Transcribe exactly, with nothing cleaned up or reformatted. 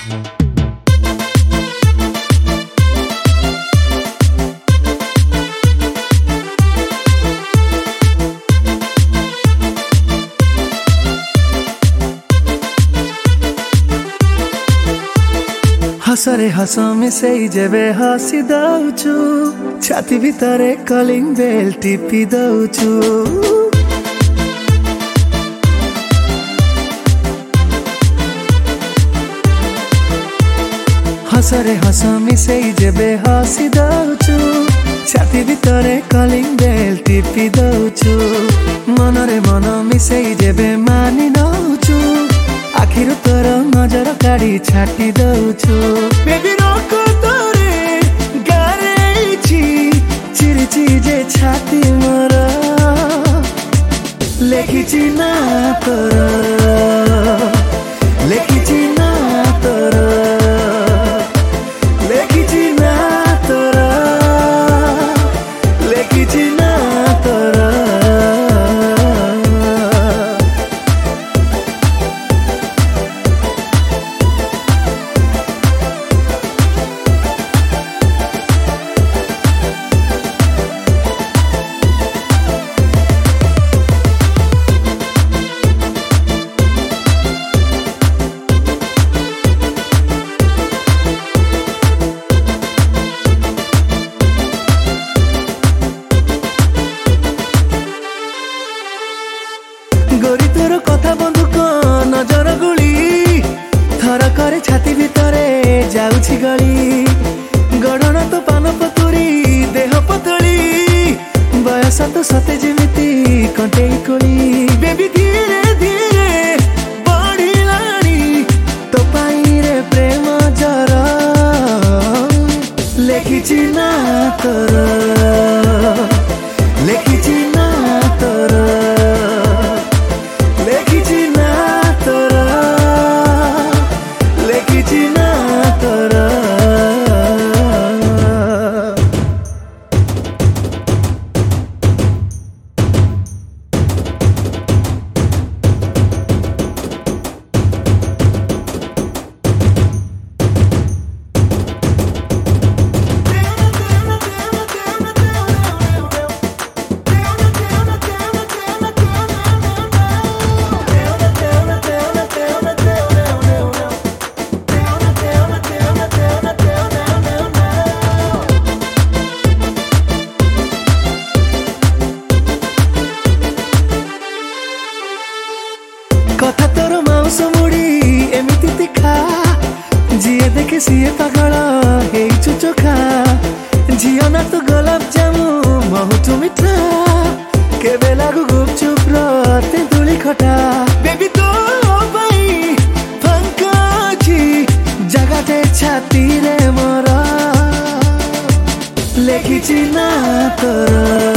हसरे हस मिसेई जेबे हसी दउछु छाती भितरे कलिंग बेल टिपी दउछु। हसरे हस मिसेई जेबे हसी दउछु छाती भितरे कलिंग बेल टिपी दउछु। मनरे मन मिसेई जेबे मानि नउछु आखिर तोर नजर काढ़ी छाटी दउछु। बेबी रोको तोरे गारेछि चिरिछि जे छाती मोर लेखिछि ना तोर लेखिछि ना तोर लेखिछि ना तोर लेखिछि ना तोर। गोरी तोर कथा बंधुक नजर गुली थर करे छाती भितरे जाउछि गली। गढ़ण तो पान पतुरी देह पतली बयस तो सते जेमिति कंटेई कोली। बेबी धीरे धीरे बढ़िलानी तो पाई रे प्रेम जर लेखिछि ना तोर लेखिछि ना तोर लेखिछि ना तोर लेखिछि ना तोर। कथा तोर माउस मुड़ी एमिति तीखा जिए देखे सीए पागल हेइछु चोखा। झियो ना तो गोलाप जामु बहुत मिठा केबे लागू गुपचुप रो तेंतुली खटा। बेबी तो भाई फांका अछि जगाते छाती रे मोर लेखिछि ना तोर।